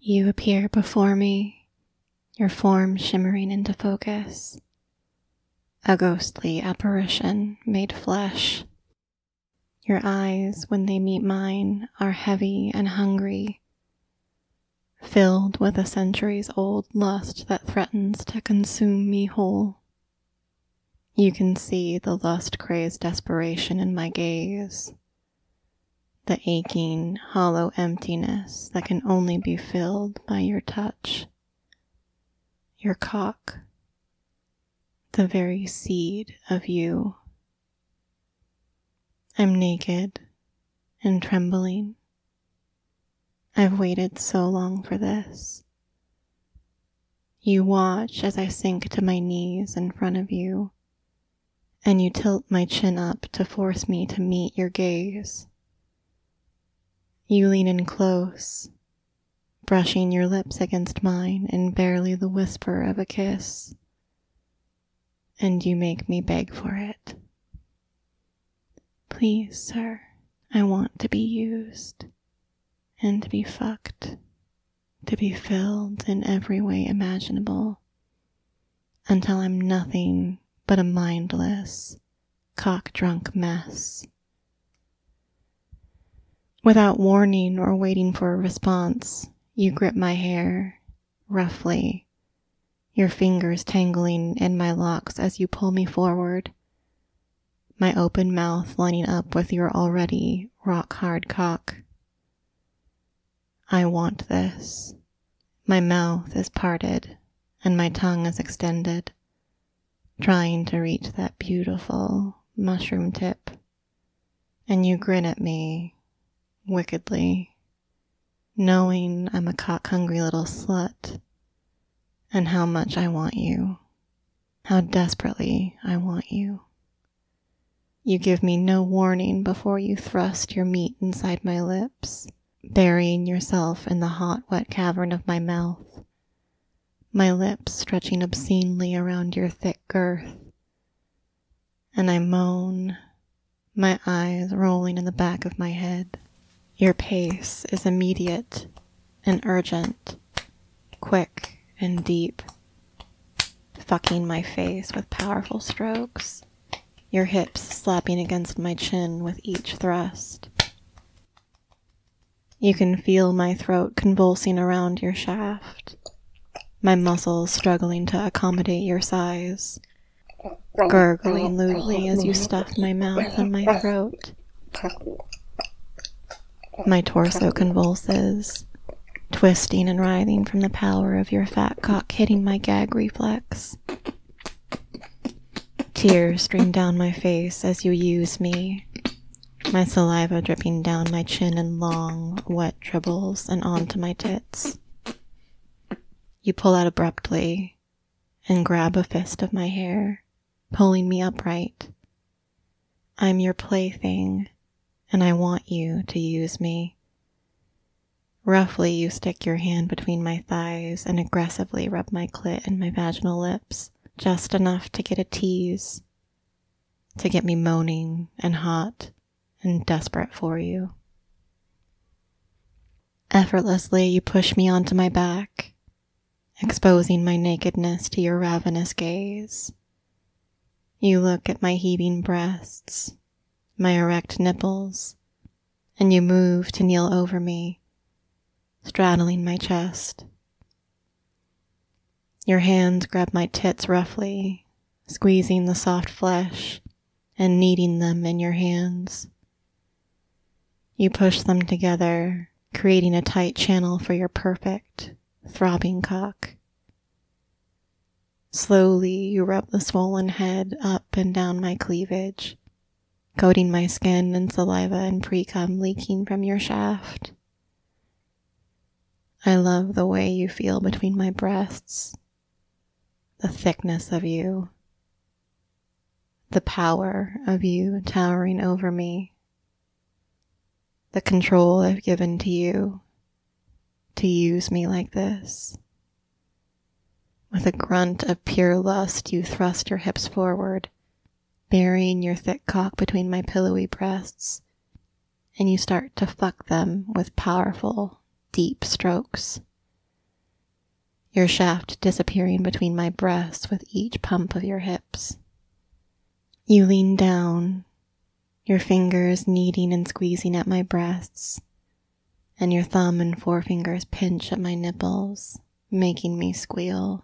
You appear before me, your form shimmering into focus, a ghostly apparition made flesh. Your eyes, when they meet mine, are heavy and hungry, filled with a centuries-old lust that threatens to consume me whole. You can see the lust-crazed desperation in my gaze, the aching, hollow emptiness that can only be filled by your touch. Your cock, the very seed of you. I'm naked and trembling. I've waited so long for this. You watch as I sink to my knees in front of you, and you tilt my chin up to force me to meet your gaze. You lean in close, brushing your lips against mine in barely the whisper of a kiss, and you make me beg for it. Please, sir, I want to be used, and to be fucked, to be filled in every way imaginable, until I'm nothing but a mindless, cock-drunk mess. Without warning or waiting for a response, you grip my hair, roughly, your fingers tangling in my locks as you pull me forward, my open mouth lining up with your already rock-hard cock. I want this. My mouth is parted, and my tongue is extended, trying to reach that beautiful mushroom tip, and you grin at me, wickedly, knowing I'm a cock-hungry little slut, and how much I want you, how desperately I want you. You give me no warning before you thrust your meat inside my lips, burying yourself in the hot, wet cavern of my mouth, my lips stretching obscenely around your thick girth, and I moan, my eyes rolling in the back of my head. Your pace is immediate and urgent, quick and deep, fucking my face with powerful strokes, your hips slapping against my chin with each thrust. You can feel my throat convulsing around your shaft, my muscles struggling to accommodate your size, gurgling lewdly as you stuff my mouth and my throat. My torso convulses, twisting and writhing from the power of your fat cock hitting my gag reflex. Tears stream down my face as you use me, my saliva dripping down my chin in long, wet dribbles and onto my tits. You pull out abruptly and grab a fist of my hair, pulling me upright. I'm your plaything, and I want you to use me. Roughly, you stick your hand between my thighs and aggressively rub my clit and my vaginal lips, just enough to get a tease, to get me moaning and hot and desperate for you. Effortlessly, you push me onto my back, exposing my nakedness to your ravenous gaze. You look at my heaving breasts, my erect nipples, and you move to kneel over me, straddling my chest. Your hands grab my tits roughly, squeezing the soft flesh and kneading them in your hands. You push them together, creating a tight channel for your perfect, throbbing cock. Slowly, you rub the swollen head up and down my cleavage, coating my skin in saliva and pre-cum leaking from your shaft. I love the way you feel between my breasts, the thickness of you, the power of you towering over me, the control I've given to you to use me like this. With a grunt of pure lust, you thrust your hips forward, burying your thick cock between my pillowy breasts, and you start to fuck them with powerful, deep strokes. your shaft disappearing between my breasts with each pump of your hips. You lean down, your fingers kneading and squeezing at my breasts, and your thumb and forefingers pinch at my nipples, making me squeal.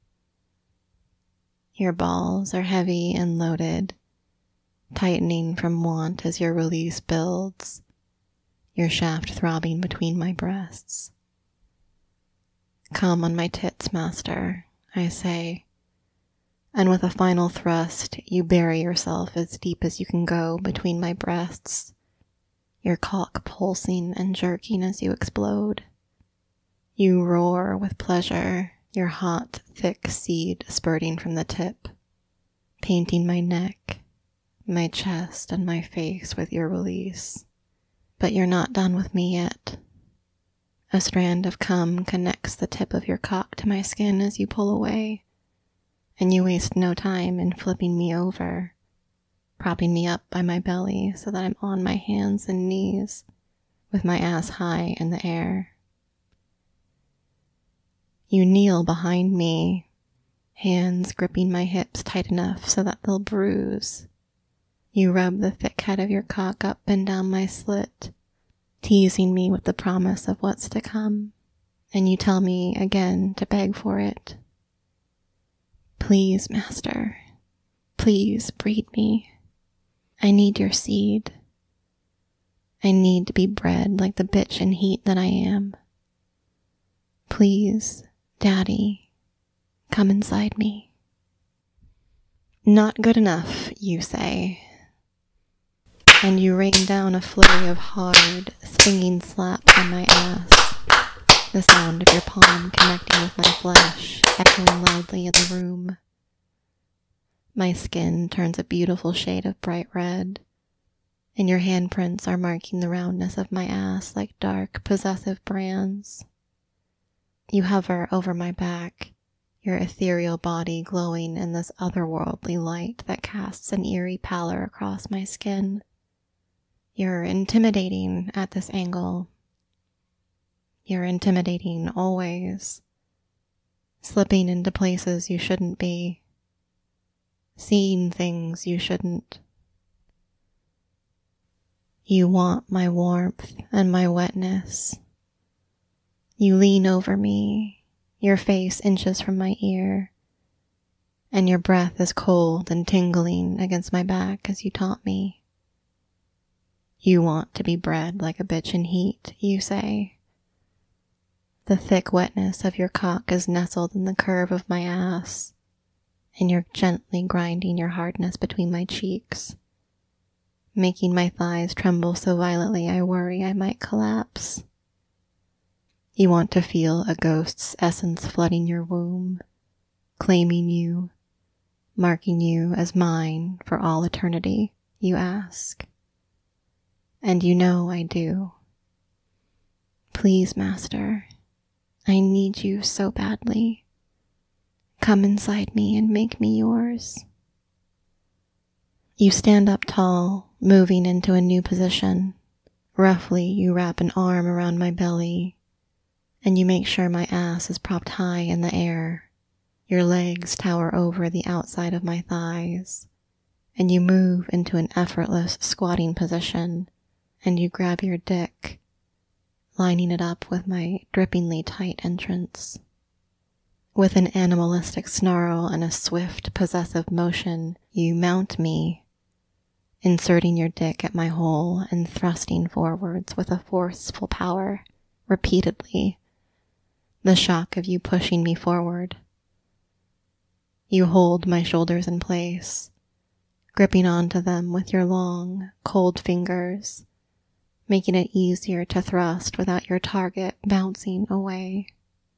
Your balls are heavy and loaded, tightening from want as your release builds, your shaft throbbing between my breasts. Come on my tits, master, I say, and with a final thrust, you bury yourself as deep as you can go between my breasts, your cock pulsing and jerking as you explode. You roar with pleasure, your hot, thick seed spurting from the tip, painting my neck, my chest, and my face with your release. But you're not done with me yet. A strand of cum connects the tip of your cock to my skin as you pull away, and you waste no time in flipping me over, propping me up by my belly so that I'm on my hands and knees, with my ass high in the air. You kneel behind me, hands gripping my hips tight enough so that they'll bruise. You rub the thick head of your cock up and down my slit, teasing me with the promise of what's to come, and you tell me again to beg for it. Please, master, please breed me. I need your seed. I need to be bred like the bitch in heat that I am. Please, daddy, come inside me. Not good enough, you say, and you rain down a flurry of hard, stinging slaps on my ass, the sound of your palm connecting with my flesh, echoing loudly in the room. My skin turns a beautiful shade of bright red, and your handprints are marking the roundness of my ass like dark, possessive brands. You hover over my back, your ethereal body glowing in this otherworldly light that casts an eerie pallor across my skin. You're intimidating at this angle. You're intimidating always, slipping into places you shouldn't be, seeing things you shouldn't. You want my warmth and my wetness. You lean over me, your face inches from my ear, and your breath is cold and tingling against my back as you taunt me. You want to be bred like a bitch in heat, you say. The thick wetness of your cock is nestled in the curve of my ass, and you're gently grinding your hardness between my cheeks, making my thighs tremble so violently I worry I might collapse. You want to feel a ghost's essence flooding your womb, claiming you, marking you as mine for all eternity, you ask. And you know I do. Please, master, I need you so badly. Come inside me and make me yours. You stand up tall, moving into a new position. Roughly, you wrap an arm around my belly, and you make sure my ass is propped high in the air. Your legs tower over the outside of my thighs, and you move into an effortless squatting position, and you grab your dick, lining it up with my drippingly tight entrance. With an animalistic snarl and a swift, possessive motion, you mount me, inserting your dick at my hole and thrusting forwards with a forceful power, repeatedly, the shock of you pushing me forward. You hold my shoulders in place, gripping onto them with your long, cold fingers, making it easier to thrust without your target bouncing away.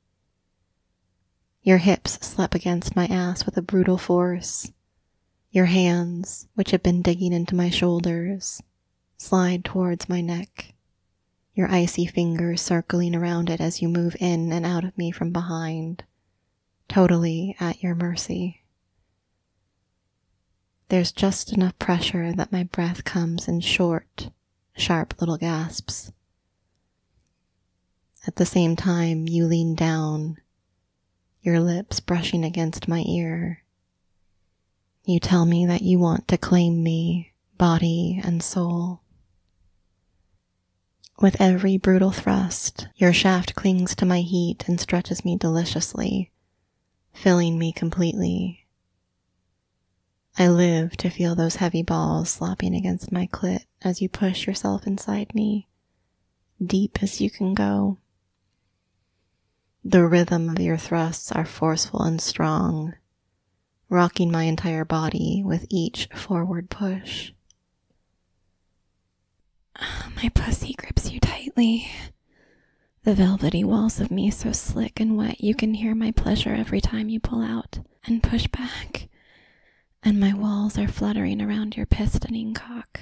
Your hips slap against my ass with a brutal force. Your hands, which have been digging into my shoulders, slide towards my neck, your icy fingers circling around it as you move in and out of me from behind, totally at your mercy. There's just enough pressure that my breath comes in short, sharp little gasps. At the same time, you lean down, your lips brushing against my ear. You tell me that you want to claim me, body and soul. With every brutal thrust, your shaft clings to my heat and stretches me deliciously, filling me completely. I live to feel those heavy balls slopping against my clit as you push yourself inside me, deep as you can go. The rhythm of your thrusts are forceful and strong, rocking my entire body with each forward push. My pussy grips you tightly. The velvety walls of me so slick and wet you can hear my pleasure every time you pull out and push back, and my walls are fluttering around your pistoning cock.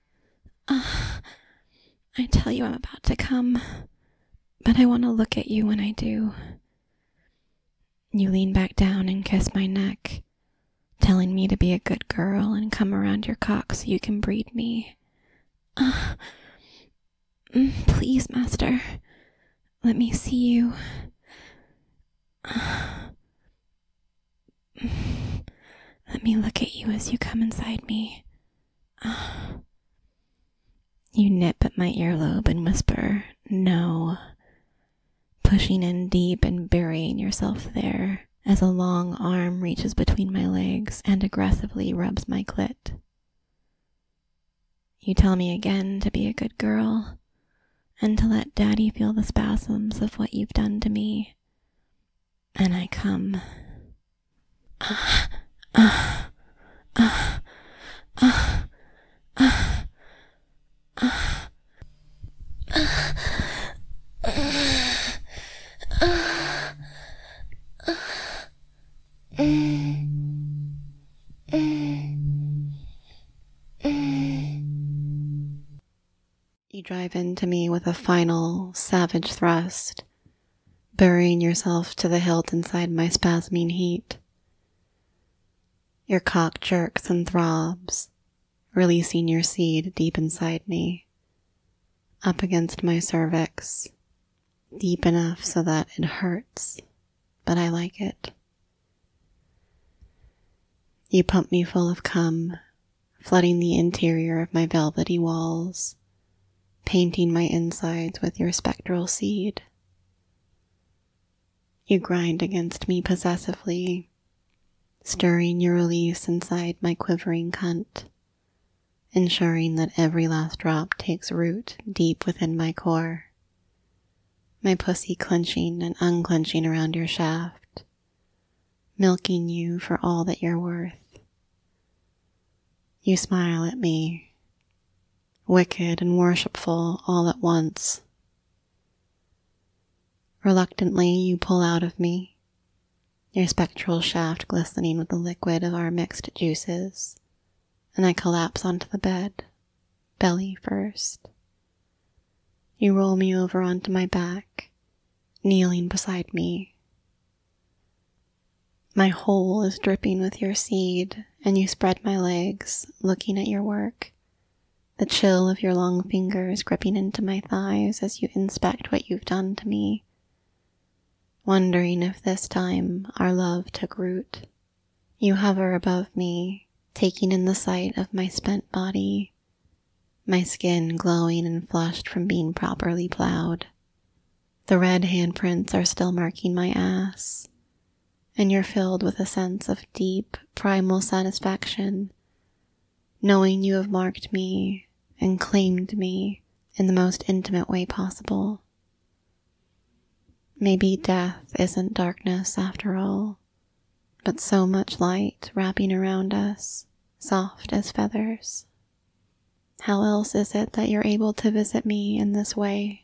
I tell you I'm about to come, but I want to look at you when I do. You lean back down and kiss my neck, telling me to be a good girl and come around your cock so you can breed me. Please, master, let me see you. Let me look at you as you come inside me. You nip at my earlobe and whisper, no, pushing in deep and burying yourself there as a long arm reaches between my legs and aggressively rubs my clit. You tell me again to be a good girl and to let daddy feel the spasms of what you've done to me. And I come. You drive into me with a final, savage thrust, burying yourself to the hilt inside my spasming heat. Your cock jerks and throbs, releasing your seed deep inside me, up against my cervix, deep enough so that it hurts, but I like it. You pump me full of cum, flooding the interior of my velvety walls, painting my insides with your spectral seed. You grind against me possessively, stirring your release inside my quivering cunt, ensuring that every last drop takes root deep within my core, my pussy clenching and unclenching around your shaft, milking you for all that you're worth. You smile at me, wicked and worshipful all at once. Reluctantly, you pull out of me, your spectral shaft glistening with the liquid of our mixed juices, and I collapse onto the bed, belly first. You roll me over onto my back, kneeling beside me. My hole is dripping with your seed, and you spread my legs, looking at your work, the chill of your long fingers gripping into my thighs as you inspect what you've done to me, wondering if this time our love took root. You hover above me, taking in the sight of my spent body, my skin glowing and flushed from being properly plowed. The red handprints are still marking my ass, and you're filled with a sense of deep, primal satisfaction, knowing you have marked me and claimed me in the most intimate way possible. Maybe death isn't darkness after all, but so much light wrapping around us, soft as feathers. How else is it that you're able to visit me in this way?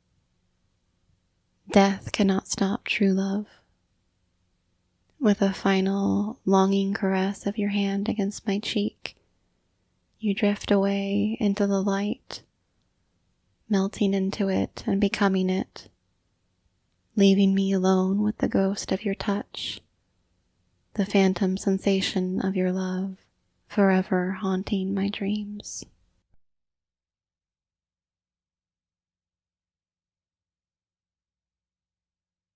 Death cannot stop true love. With a final, longing caress of your hand against my cheek, you drift away into the light, melting into it and becoming it, leaving me alone with the ghost of your touch, the phantom sensation of your love, forever haunting my dreams.